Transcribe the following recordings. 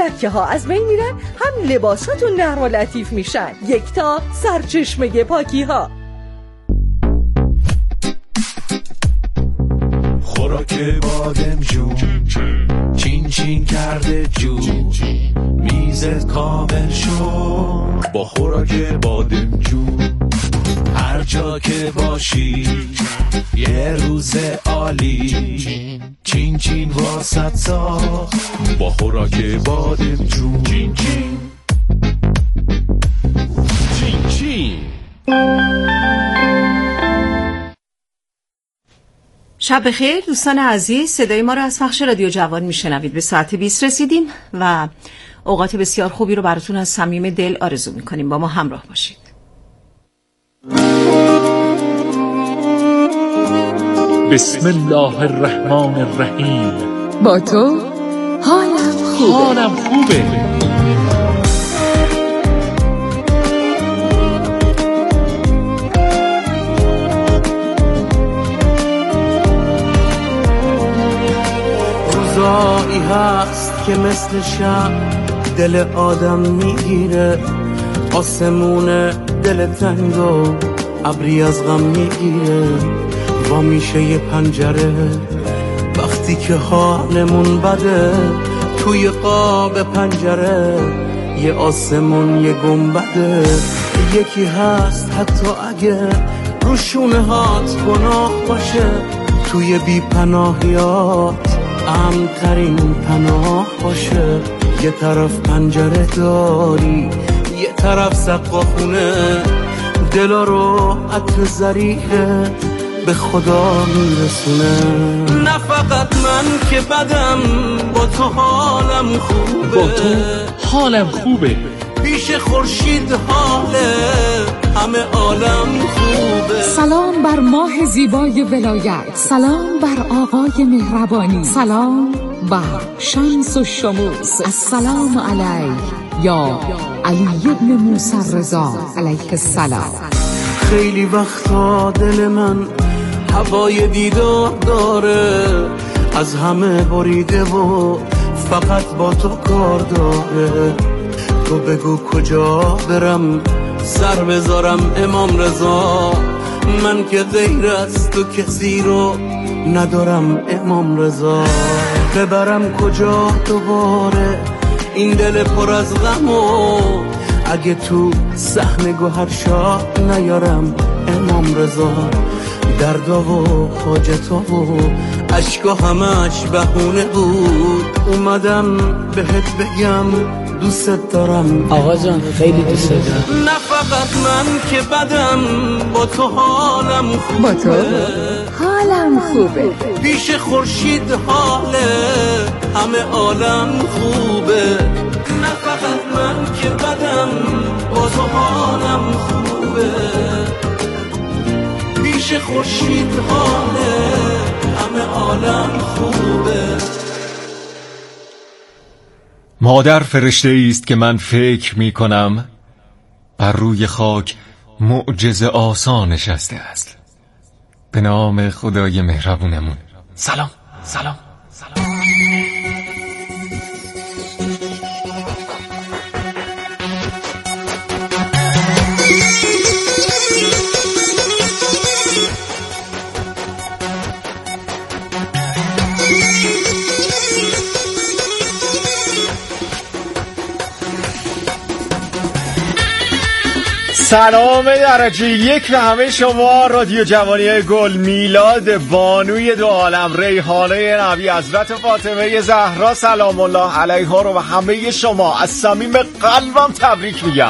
لکه ها از بین میرن، هم لباساتون نرم و لطیف میشن. یکتا، سرچشمه پاکی ها. خوراک بادم جون چین چین کرده جون، میزت کامل شد با خوراک بادم جون. هر جا که باشی یه روز عالی، چین چین واسط ساخت با خوراک بادم جون. چین چین چین چین. شب بخیر دوستان عزیز، صدای ما رو از بخش رادیو جوان میشنوید. به ساعت 20 رسیدیم و اوقات بسیار خوبی رو براتون از صمیم دل آرزو میکنیم. با ما همراه باشید. بسم الله الرحمن الرحیم. با تو حالم خوبه. روزایی هست که مثل شب دل آدم میگیره، آسمون دل تنگ و ابری از غم میگیره. و میشه یه پنجره وقتی که حالمون بده، توی قاب پنجره یه آسمون یه گنبده. یکی هست حتی اگه روشونه هات گناه باشه، توی بی پناهیات امن ترین پناه باشه. یه طرف پنجره داری، یه طرف سقاخونه، دلا رو عطر زریحه به خدا میرسونه. نه فقط من که بدم، با تو حالم خوبه. با تو حالم خوبه. پیش خورشید حاله همه عالم خوبه. سلام بر ماه زیبای ولایت، سلام بر آقای مهربانی، سلام بر شمس و شموس. السلام علیک یا علی ابن موسی رضا علیه السلام. خیلی وقتا دل من هوای دیدار داره، از همه بریده و فقط با تو کار داره. تو بگو کجا برم سر بذارم امام رضا، من که غیر از تو کسی رو ندارم امام رضا. ببرم کجا دوباره این دل پر از غم و اگه تو صحن گوهر شاه نیارم امام رضا. دردا و حاجتا و عشقا همش بهونه بود، اومدم بهت بگم دوست دارم. آقا جان خیلی دوست دارم. نه فقط من که بدم، با تو حالم خوبه. با تو حالم خوبه. پیش خورشید حاله همه عالم خوبه. نه فقط من که بدم، با تو حالم خوبه. پیش خورشید حاله همه عالم خوبه. مادر فرشته است که من فکر می کنم بر روی خاک معجزه آسان نشسته است. به نام خدای مهربونمون. سلام سلام سلام. سلام درجه یک به همه شما. رادیو جوانی گل، میلاد بانوی دو عالم، ریحانه نبی، حضرت فاطمه زهرا سلام الله علیها رو و همه شما از صمیم قلبم تبریک میگم.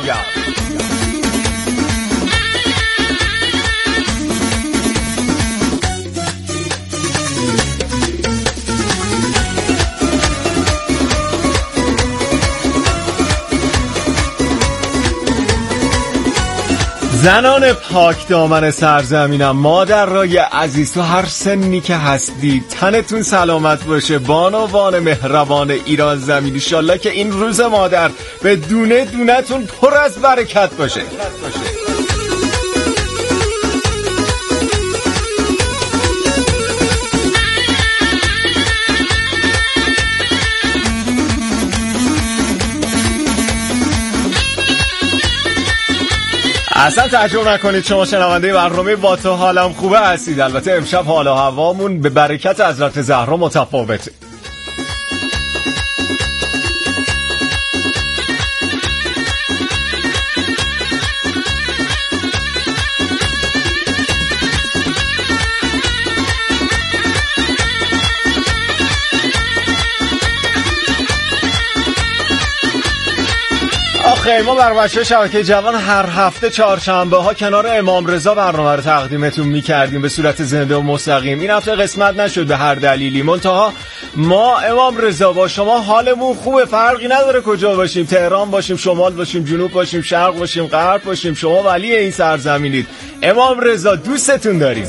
زنان پاک دامن سرزمینم، مادرای عزیز، تو هر سنی که هستی تنتون سلامت باشه. بانوان مهربان ایران زمین، انشالله که این روز مادر به دونه دونتون پر از برکت باشه. اصلا تعجب نکنید شما شنونده برنامه با تو حالم خوبه هستید. البته امشب حال و هوامون به برکت حضرت زهرا متفاوته. آخه ما بر بچه شبکه جوان هر هفته چهارشنبه ها کنار امام رضا برنامه رو تقدیمتون میکردیم به صورت زنده و مستقیم. این هفته قسمت نشد به هر دلیلی، منتها ما امام رضا با شما حالمون خوبه، فرقی نداره کجا باشیم، تهران باشیم، شمال باشیم، جنوب باشیم، شرق باشیم، غرب باشیم، شما ولی این سرزمینید. امام رضا دوستتون داریم.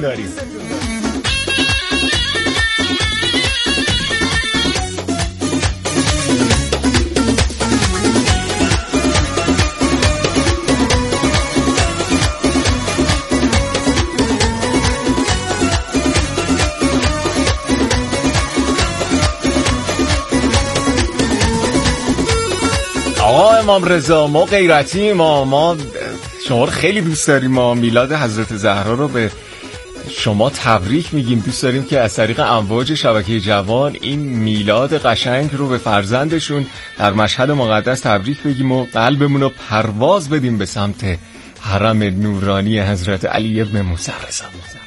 آقا امام رضا، ما غیرتی، ما شما رو خیلی دوست داریم. ما میلاد حضرت زهرا رو به شما تبریک میگیم. دوست داریم که از طریق امواج شبکه جوان این میلاد قشنگ رو به فرزندشون در مشهد مقدس تبریک بگیم و قلبمون رو پرواز بدیم به سمت حرم نورانی حضرت علی ابن موسی رضا.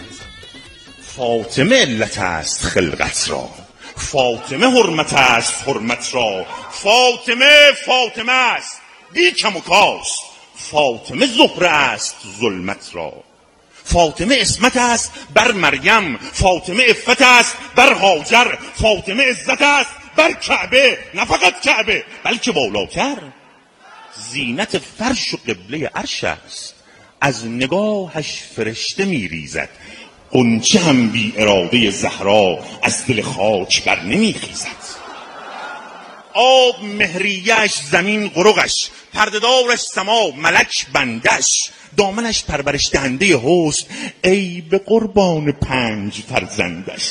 فاطمه علت است خلقت را، فاطمه حرمت است حرمت را، فاطمه است بی کم و کاست، فاطمه زهره است ظلمت را، فاطمه عصمت است بر مریم، فاطمه عفت است بر هاجر، فاطمه عزت است بر کعبه، نه فقط کعبه بلکه بالاتر، زینت فرش و قبله عرش است، از نگاهش فرشته میریزد، غنچه هم بی اراده زهرا از دل خاک بر نمیخیزد، آب مهریه‌اش زمین قرقش، پرده‌دارش سما ملک بندش، دامنش پرورش دهنده حسن، ای به قربان 5 فرزندش.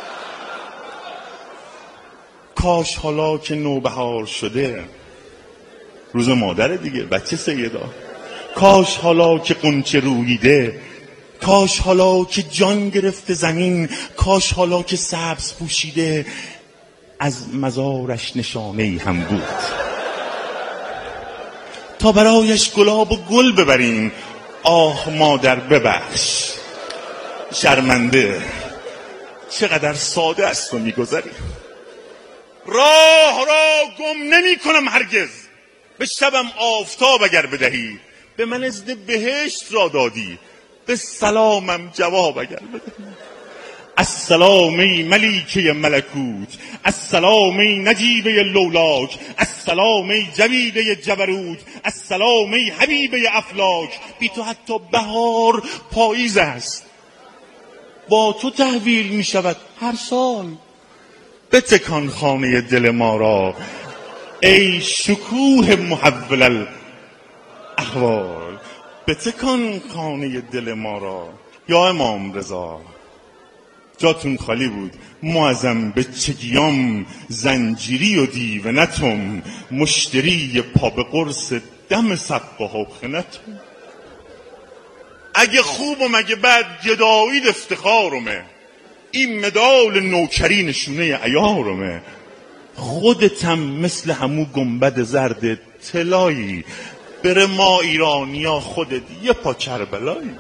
کاش حالا که نوبهار شده، روز مادر دیگه بچه سیدا، کاش حالا که غنچه روییده، کاش حالا که جان گرفته زمین، کاش حالا که سبز پوشیده، از مزارش نشانه‌ای هم بود تا برایش گلاب و گل ببریم. آه مادر ببخش، شرمنده، چقدر ساده است و میگذری. راه را گم نمی کنم هرگز، به شبم آفتاب اگر بدهی، به من اذن بهشت را دادی، به سلامم جواب اگر بدهی. السلام ای ملیکه ملکوت، السلام ای نجیبه لولاک، السلام ای جویده جبروت، السلام ای حبیبه افلاک. بی تو حتی بهار پاییز است، با تو تحویل می شود هر سال. بتکان خانه دل ما را ای شکوه محول الاحوال، بتکان خانه دل ما را. یا امام رضا، جاتون خالی بود، معظم به چگیام، زنجیری و دیونتم، مشتری پا به قرص دم سقا حبخنتم. اگه خوب و مگه بد گدایید افتخارمه، این مدال نوکری نشونه عیارمه. خودتم مثل همو گنبد زرد طلایی، بره ما ایرانیا خودت یه پا کربلایی.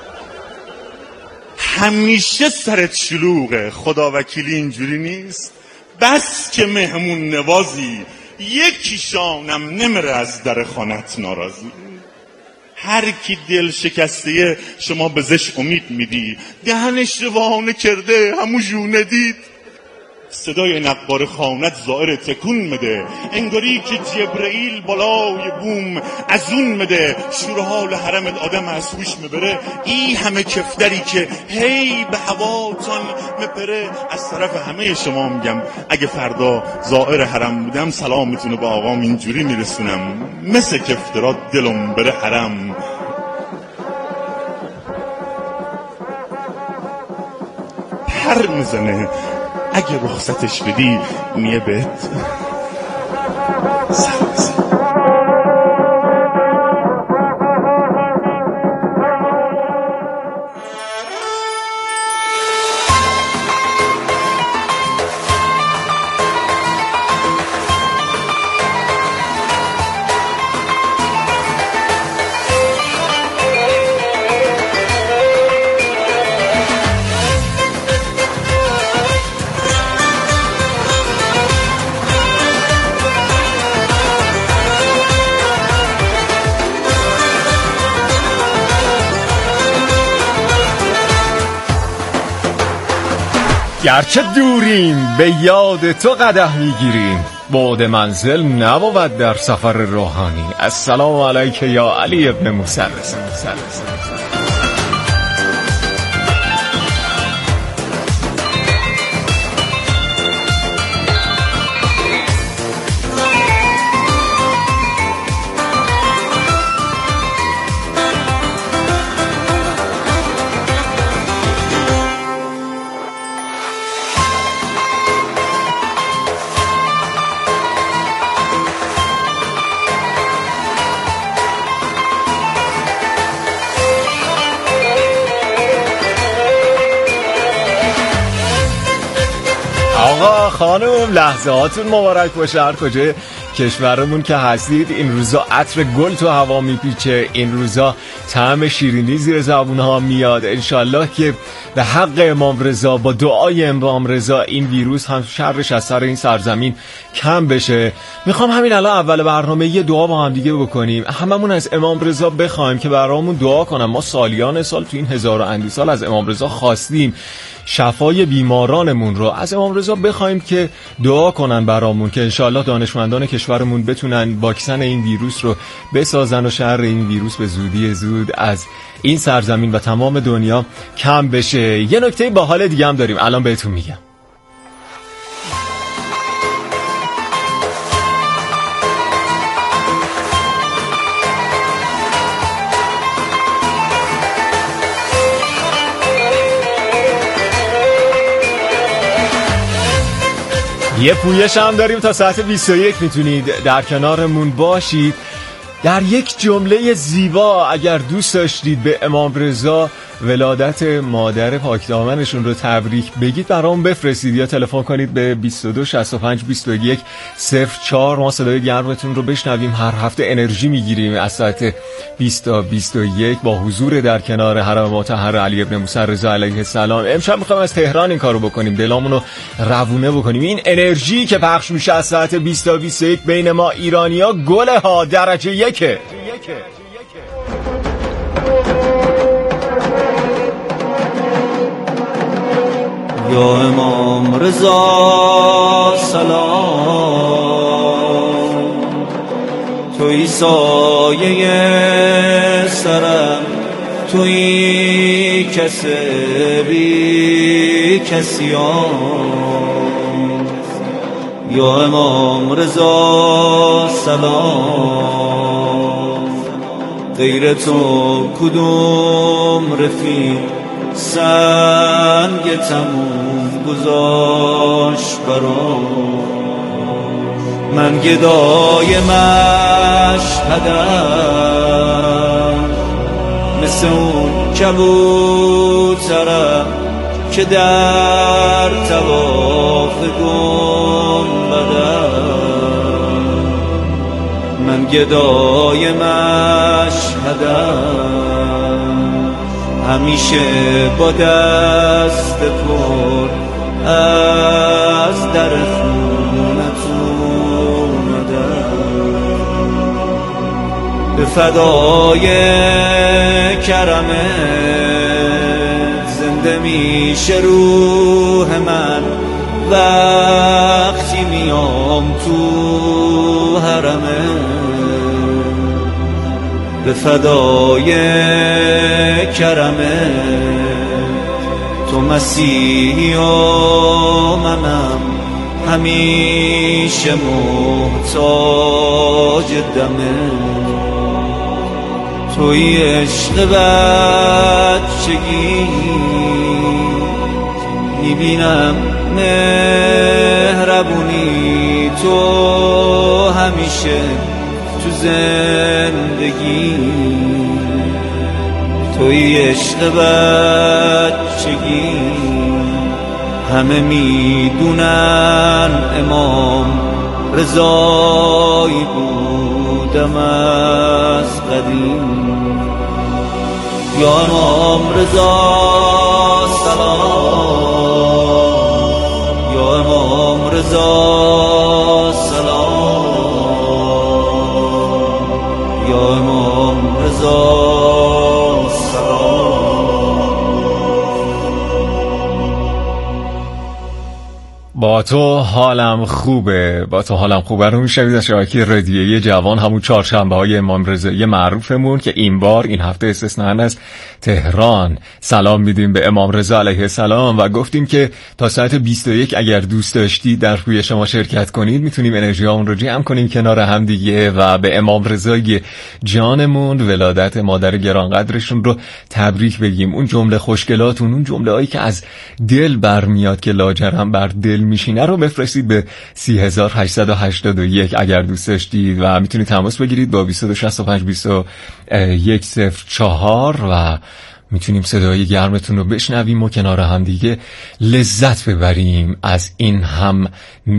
همیشه سرت شلوغه، خدا وکیلی اینجوری نیست، بس که مهمون نوازی، یکی شانم نمره از در خانت ناراضی. هر کی دل شکسته شما بزش امید میدی، دهنش روانه کرده همو جونه دید. صدای نقار خانت زائر تکون مده، انگاری که جبرئیل بالای بوم از اون مده. شور حال حرمت آدم از هوش مبره، ای همه کفتری که هی به هواتان مپره. از طرف همه شما میگم اگه فردا زائر حرم بودم، سلامتونو به آقام اینجوری میرسونم، مثل کفترات دلم بره حرم. پر میزنه اگه رخصتش بدی میه بهت. گرچه دوریم به یاد تو قدح میگیریم، بعد منزل نبود در سفر روحانی. السلام علیک یا علی ابن موسی. آقا خانم لحظه هاتون مبارک باشه. هر کجای کشورمون که هستید این روزا عطر گل تو هوا میپیچه، این روزا طعم شیرینی زیر زبون ها میاد. انشالله که به حق امام رضا با دعای امام رضا این ویروس هم شرش از سر این سرزمین کم بشه. میخوام همین الان اول برنامه یه دعا با هم دیگه بکنیم، هممون از امام رضا بخوایم که برامون دعا کنم. ما سالیان سال تو این هزار و اندی سال از امام رضا خواستیم شفای بیمارانمون رو، از امام رضا بخوایم که دعا کنن برامون که انشالله دانشمندان کشورمون بتونن واکسن این ویروس رو بسازن و شر این ویروس به زودی زود از این سرزمین و تمام دنیا کم بشه. یه نکته باحال دیگه هم داریم الان بهتون میگم. یه پویش هم داریم تا ساعت 21 میتونید در کنارمون باشید. در یک جمله زیبا اگر دوست داشتید به امام رضا ولادت مادر پاکدامنشون رو تبریک بگید برام بفرستید یا تلفن کنید به 22 65 21 04. ما صدای گرمتون رو بشنویم. هر هفته انرژی میگیریم از ساعت 20 تا 21 با حضور در کنار حرم مطهر علی ابن موسی رضا علیه السلام. امشب میخوایم از تهران این کارو بکنیم، دلامون رو روونه بکنیم. این انرژی که پخش میشه از ساعت 20 تا 21 بین ما ایرانی‌ها گله ها درجه یکه. یا امام رضا سلام، توی سایه سرم، توی کسی بی کسیان. یا امام رضا سلام، غیر تو کدوم رفیق سنگ تموم گذاشت برام. من گدای مشهدم، مثل اون کبوترم که در طواف گنبدم. من گدای مشهدم، همیشه با دست پر از در خونت اومدم. به فدای کرمت زنده میشه روح من وقتی میام تو حرمت. به فدای کرمت تو مسیحی و منم همیشه محتاج دمت. توی عشق بچگی میبینم مهربونی تو همیشه تو زندگی. توی عشق بچگی همه میدونن امام رضایی بودم از قدیم. یا امام رضا سلام، یا امام رضا سلام، یا امام رضا سلام. با تو حالم خوبه رو میشنوید از شبکه رادیویی جوان، همون چهارشنبه های امام رضایی معروفمون که این بار این هفته استثناء از تهران سلام میدیم به امام رضا علیه السلام و گفتیم که تا ساعت 21 اگر دوست داشتید در روی شما شرکت کنید میتونیم انرژی هامون رو جمع کنیم کنار هم دیگه و به امام رضای جانمون ولادت مادر گرانقدرشون رو تبریک بگیم. اون جمله خوشگلاتون، اون جمله هایی که از دل برمیاد که لاجرم بر دل میشینه رو بفرستید به 3881 اگر دوست داشتید و میتونید تماس بگیرید با 22652104 و میتونیم صدای گرمتون رو بشنویم و کنار هم دیگه لذت ببریم از این هم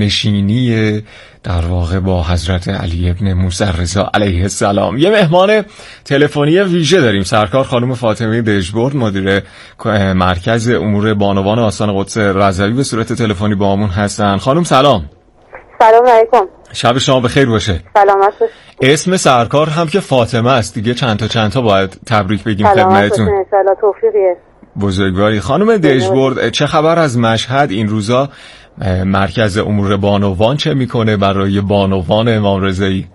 نشینی در واقع با حضرت علی ابن موسی رضا علیه السلام. یه مهمان تلفنی ویژه داریم، سرکار خانم فاطمه دژبرد، مدیر مرکز امور بانوان آستان قدس رضوی به صورت تلفنی با همون هستن. خانم سلام. سلام علیکم. شب شما بخیر باشه. سلامت باشید. اسم سرکار هم که فاطمه است دیگه، چند تا باید تبریک بگیم خدمتتون. ان شاء الله توفیقیه. بزرگواری. خانم دژبرد، چه خبر از مشهد این روزا؟ مرکز امور بانوان چه میکنه برای بانوان امام رضایی؟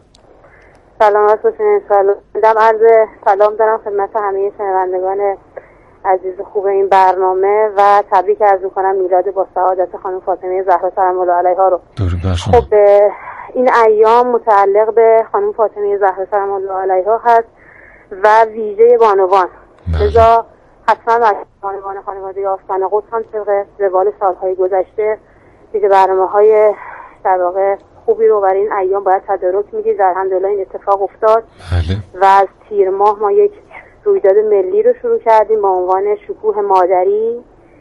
سلامت باشید ان شاء الله. عرض سلام دارم خدمت همه شنوندگان عزیز خوب این برنامه و تبریک عرض می‌کنم میلاد با سعادت خانم فاطمه زهرا سلام الله علیها رو. خب این ایام متعلق به خانم فاطمه زهرا سلام الله علیها هست و ویژه بانوان. لذا حتما بانوان خانواده آستان قدس هم طبق روال سالهای گذشته دیگه برنامه‌های در واقع خوبی رو برای این ایام باید تدارک می‌دید. الحمدلله این اتفاق افتاد. بله. و از تیر ماه ما یک رویداد ملی رو شروع کردیم با عنوان شکوه مادری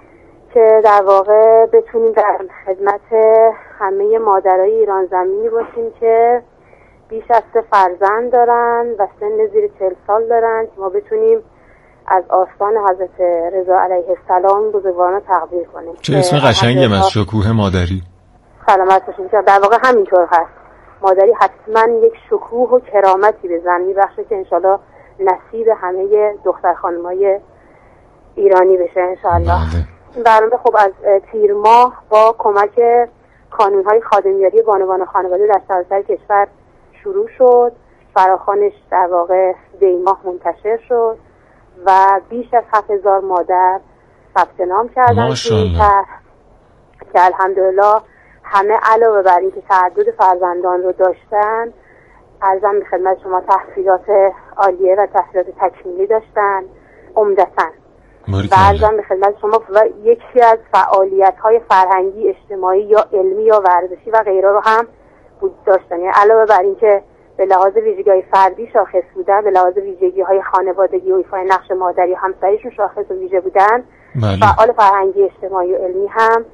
که در واقع بتونیم در خدمت همه مادرای ایران زمینی باشیم که بیش از 3 فرزند دارن و سن زیر 40 سال دارن که ما بتونیم از آستان حضرت رضا علیه السلام بزرگوارانه تقدیر کنیم. چه اسم قشنگی از شکوه مادری. سلامت باشید. در واقع همینطور هست. مادری حتما یک شکوه و کرامتی به زن میبخشه که انشالله نصیب همه دختر خانمای ایرانی بشه انشالله. این برنامه خب از تیر ماه با کمک کانونهای خادمیاری بانوان خانواده در سراسر کشور شروع شد. فراخوانش در واقع دیماه منتشر شد و بیش از 7000 مادر ثبت نام کردن که الحمدلله همه علاوه بر اینکه تعدد فرزندان رو داشتن، عرضم به خدمت شما تحصیلات عالیه و تحصیلات تکمیلی داشتن عمدتاً. و عرضم به خدمت شما و یکی از فعالیت‌های فرهنگی، اجتماعی یا علمی یا ورزشی و غیره رو هم بود داشتن. یعنی علاوه بر اینکه به لحاظ ویژگی‌های فردی شاخص بودن، به لحاظ ویژگی‌های خانوادگی و ایفای نقش مادری همسایشون شاخص و ویژه بودن، فعال فرهنگی، اجتماعی و علمی هم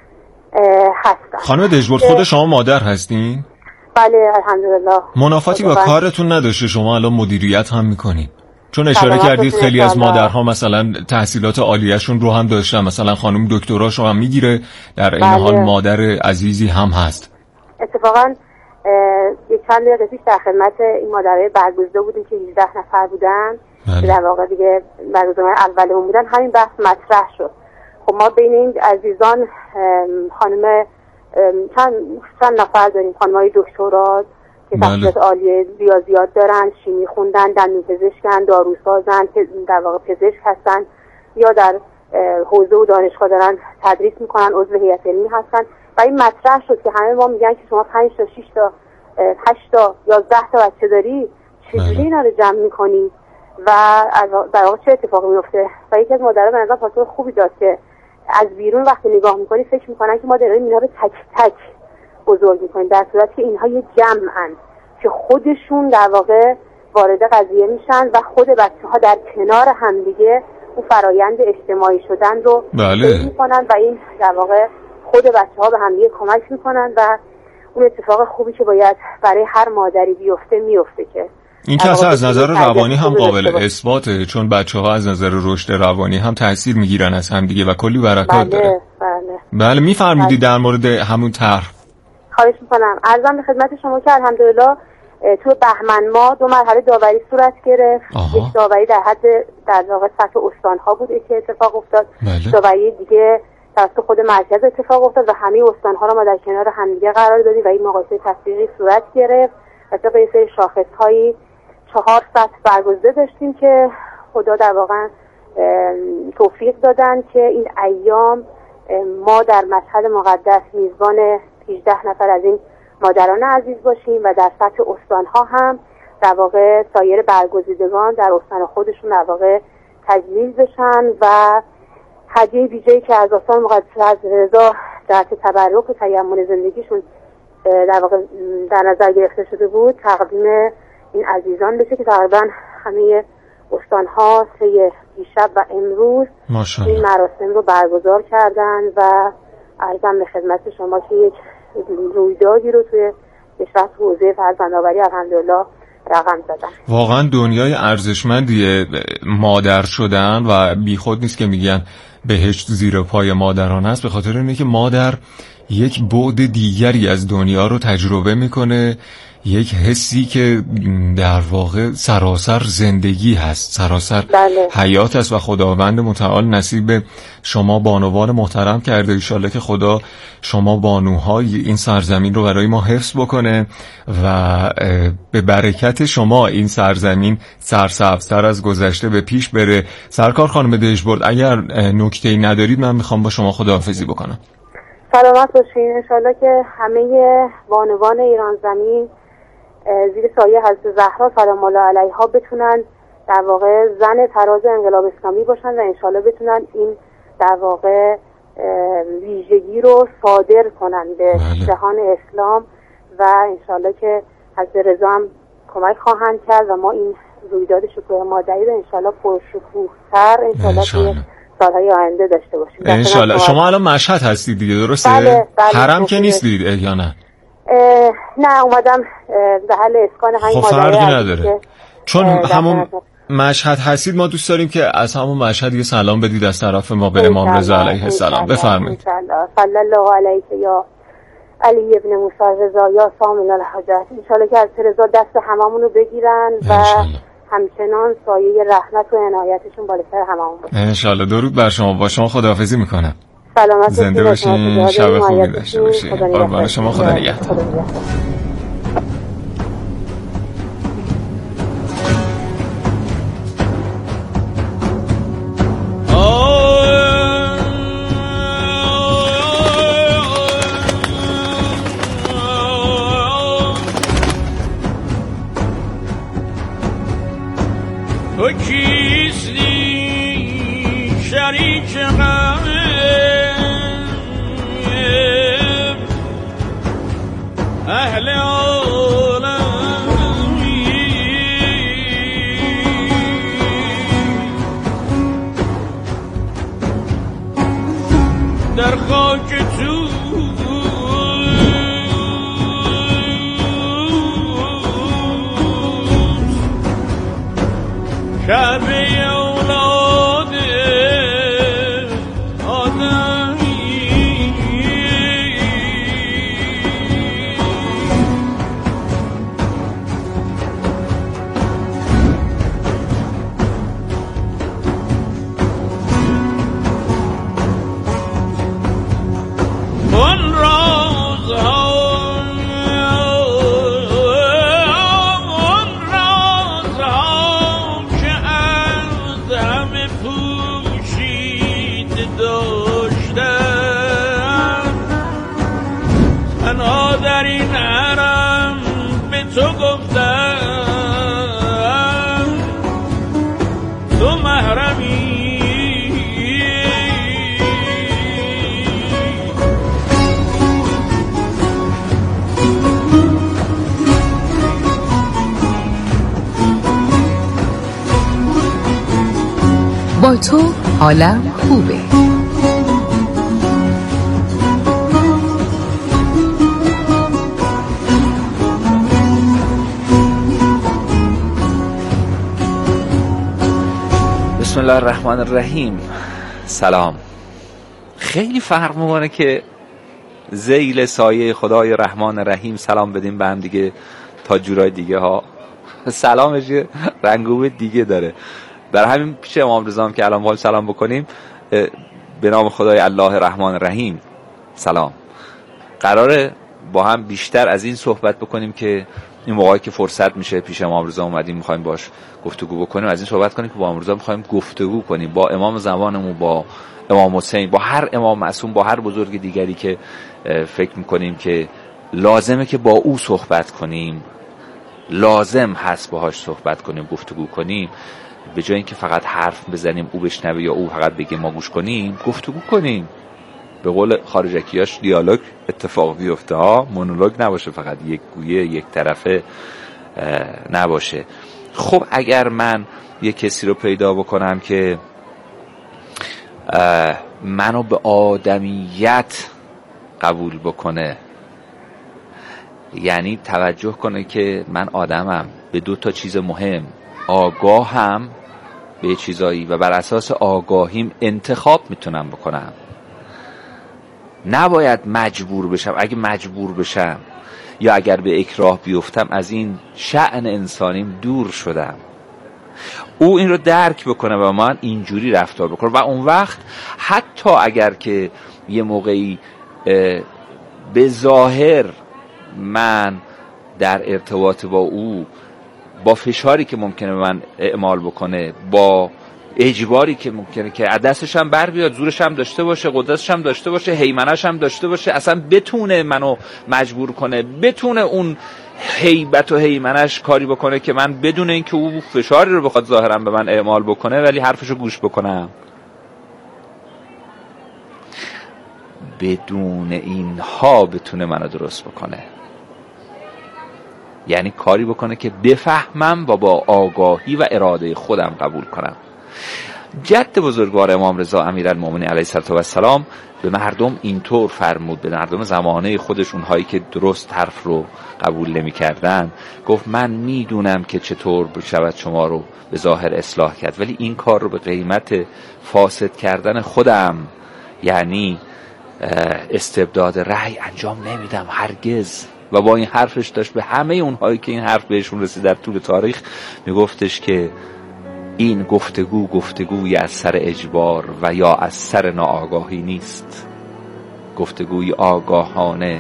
هستن. خانم دژبرد، خود شما مادر هستین؟ بله الحمدلله. منافاتی با کارتون نداشته؟ شما الان مدیریت هم میکنین، چون اشاره کردید خیلی از مادرها مثلا تحصیلات عالیه‌شون رو هم داشتن، مثلا خانم دکتراش رو هم میگیره، در این حال مادر عزیزی هم هست. اتفاقا یک چند دقیقه پیش در خدمت این مادرای برگزیده بودیم که 18 نفر بودن که در واقع دیگه برگزیدگان اولمون بودن. همین بحث مطرح شد. خب ما بین این عزیزان خانم چند نفر داریم، خانمای دکترا که تحصیلات عالیه ریاضیات دارن، شیمی خوندن، دندون پزشکن، داروسازن که در واقع پزشک هستن یا در حوزه و دانشگاه دارن تدریس میکنن، عضو هیئت علمی هستن. و این مطرح شد که همه ما میگن که شما 5 تا 6 تا 8 تا 11 تا بچه داری، چجوری اینا رو جمع میکنی و در واقع چه اتفاقی میفته؟ و یکی از مادرها به نظر پاسخ خوبی داد که از بیرون وقتی نگاه میکنی فکر میکنن که ما داریم اینا رو تک تک بزرگ میکنیم، در صورتی که اینها یه جمعن که خودشون در واقع وارد قضیه میشن و خود بچه‌ها در کنار همدیگه اون فرایند اجتماعی شدن رو میکنن و این در واقع خود بچه‌ها به همدیگه کمک میکنن و اون اتفاق خوبی که باید برای هر مادری بیفته میفته. که این که از نظر روانی هم قابل اثباته، چون بچه‌ها از نظر رشد روانی هم تأثیر میگیرن از همدیگه و کلی برکات داره. بله میفرمودید در مورد همون طرح. خواهش میکنم. عرضم به خدمت شما که الحمدلله تو بهمن ماه 2 مرحله داوری صورت گرفت. یک داوری در حد در واقع سطح استان‌ها بود که اتفاق افتاد. داوری دیگه توسط خود مرکز اتفاق افتاد و همه استان‌ها رو ما در کنار همدیگه قرار دادیم و این مقایسه تطبیقی صورت گرفت و طبق یه سری شاخص‌هایی 4 سطح برگزیده داشتیم که خدا در واقع توفیق دادن که این ایام ما در مشهد مقدس میزبان 18 نفر از این مادران عزیز باشیم و در سطح استان‌ها هم در واقع سایر برگزیدگان در استان خودشون در واقع تجلیل بشن و هدیه ویژه‌ای که از آستان مقدس حضرت رضا جهت تبرک و تیمم زندگیشون در واقع در نظر گرفته شده بود تقدیم این عزیزان بشه که تقریبا همه استان‌ها دیشب و امروز این مراسم رو برگزار کردن و عرضم به خدمت شما که یک رویدادی رو توی کشور حوزه فرزندآوری الحمدلله رقم زدن. واقعا دنیای ارزشمندیه مادر شدن و بیخود نیست که میگن بهشت زیر پای مادران است، به خاطر اینه که مادر یک بعد دیگری از دنیا رو تجربه میکنه، یک حسی که در واقع سراسر زندگی هست، سراسر حیات است و خداوند متعال نصیب شما بانوان محترم کرده. انشالله که خدا شما بانوهای این سرزمین رو برای ما حفظ بکنه و به برکت شما این سرزمین سرسبزتر از گذشته به پیش بره. سرکار خانم دژبرد، اگر نکته‌ای ندارید من میخوام با شما خداحافظی بکنم. سلامت باشین. انشالله که همه بانوان ایران زمین زیر سایه حضرت زهرا سلام الله علیها بتونن در واقع زن تراز انقلاب اسلامی باشن و انشالله بتونن این در واقع ویژگی رو صادر کنن به جهان اسلام و انشالله که حضرت رضا هم کمک خواهند کرد و ما این رویداد شکوه مادری رو انشالله پرشکوه‌تر انشالله سالهای آینده داشته باشیم. انشالله. شما الان مشهد هستید دیگه، درسته؟ بله. حرم که نیستید یا نه؟ نه، اومدم به حل اسکان همین مادره. فرقی نداره چون همون مشهد هستید. ما دوست داریم که از همون مشهد یه سلام بدید از طرف ما به امام رضا علیه السلام. بفرمایید. صلی الله علیه یا علی ابن موسی رضا یا سامن الحجت. انشالله که از رضا دست هممون رو بگیرن و همچنان سایه رحمت و عنایتشون بالاتر هممون باشه. انشالله. درود بر شما. با شما خداحافظی میکنم. سلامت زنده باشین. شب خوبی داشته باشین. قربان شما. خدا نگهدار. تو کیستی شریک غم اهل عالمی در خاک تو شبیه اولاد آدمی اون رازها در این حرم به تو گفتم تو محرمی با تو حالم خوبه. بسم الله الرحمن الرحیم. سلام. خیلی فرق میکنه که ذیل سایه خدای رحمان رحیم سلام بدیم به هم دیگه تا جورای دیگه ها. سلامش رنگوه دیگه داره. در همین پیش امام رضا که الان باید سلام بکنیم به نام خدای الله رحمان رحیم. سلام. قراره با هم بیشتر از این صحبت بکنیم که این موقعی که فرصت میشه پیش امام رضا اومدیم میخوایم باش گفتگو بکنیم، از این صحبت کنیم که با امام رضا میخوایم گفتگو کنیم، با امام زمانمون، با امام حسین، با هر امام معصوم، با هر بزرگ دیگری که فکر میکنیم که لازمه که با او صحبت کنیم، لازم هست باهاش صحبت کنیم، گفتگو کنیم، به جای اینکه فقط حرف بزنیم او بشنوه یا او فقط بگه ما گوش کنیم، گفتگو کنیم. به قول خارجکیاش دیالوگ اتفاق بیفته ها، مونولوگ نباشه، فقط یک گویه یک طرفه نباشه. خب اگر من یک کسی رو پیدا بکنم که منو به آدمیت قبول بکنه، یعنی توجه کنه که من آدمم، به 2 چیز مهم، آگاهم به چیزایی و بر اساس آگاهیم انتخاب میتونم بکنم، نباید مجبور بشم. اگه مجبور بشم یا اگر به اکراه بیفتم از این شأن انسانیم دور شدم. او این رو درک بکنه و من اینجوری رفتار بکنه و اون وقت حتی اگر که یه موقعی به ظاهر من در ارتباط با او با فشاری که ممکنه من اعمال بکنه، با اجباری که ممکنه که دستش هم بر بیاد، زورش هم داشته باشه، قدرتش هم داشته باشه، هیمنش هم داشته باشه، اصلا بتونه منو مجبور کنه، بتونه اون هیبت و هیمنش کاری بکنه که من بدون اینکه او فشاری رو بخواد ظاهرا به من اعمال بکنه ولی حرفشو گوش بکنم، بدون اینها بتونه منو درست بکنه. یعنی کاری بکنه که بفهمم و با آگاهی و اراده خودم قبول کنم. جد بزرگوار امام رضا امیرالمومنین علیه السلام به مردم اینطور فرمود، به مردم زمانه خودش، اونهایی که درست حرف رو قبول نمی کردن، گفت من میدونم که چطور بشود شما رو به ظاهر اصلاح کرد، ولی این کار رو به قیمت فاسد کردن خودم، یعنی استبداد رأی، انجام نمیدم هرگز. و با این حرفش داشت به همه اونهایی که این حرف بهشون رسید در طول تاریخ میگفتش که این گفتگوی از سر اجبار و یا از سر ناآگاهی نیست، گفتگوی آگاهانه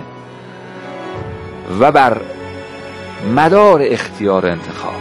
و بر مدار اختیار انتخابه.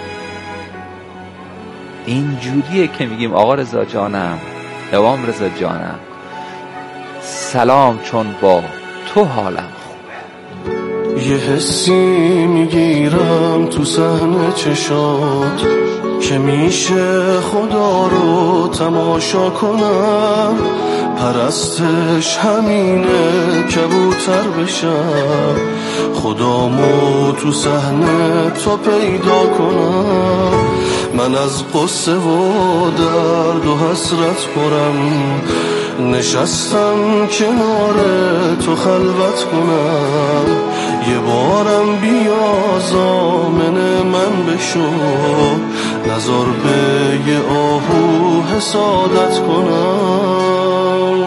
این جوریه که میگیم آقا رضا جانم، امام رضا جانم، سلام چون با تو حالم خوبه. یه حسی میگیرم تو صحنه چشات که میشه خدا رو تماشا کنم، پرستش همینه کبوتر بشم، خدامو تو صحنه تو پیدا کنم. من از قصه و درد و حسرت پرم، نشستم کنار تو خلوت کنم، یه بارم بیا ضامن من بشو، نظر به یه آهو حسادت کنم.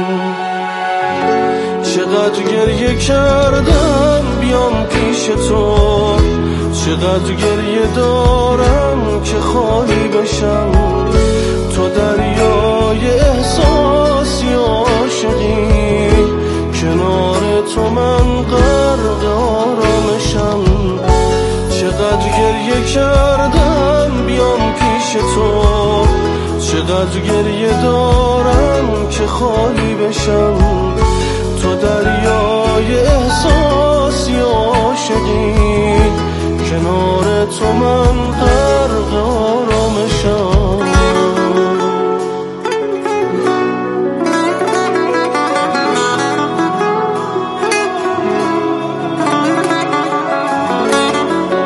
چقدر گریه کردم بیام پیش تو، چقدر گریه دارم که خالی بشم، تو دریای احساسی عاشقی، کنار تو من غرق آرامشم. چقدر گریه کردم بیام پیش تو، چقدر گریه دارم که خالی بشم، تو دریای احساسی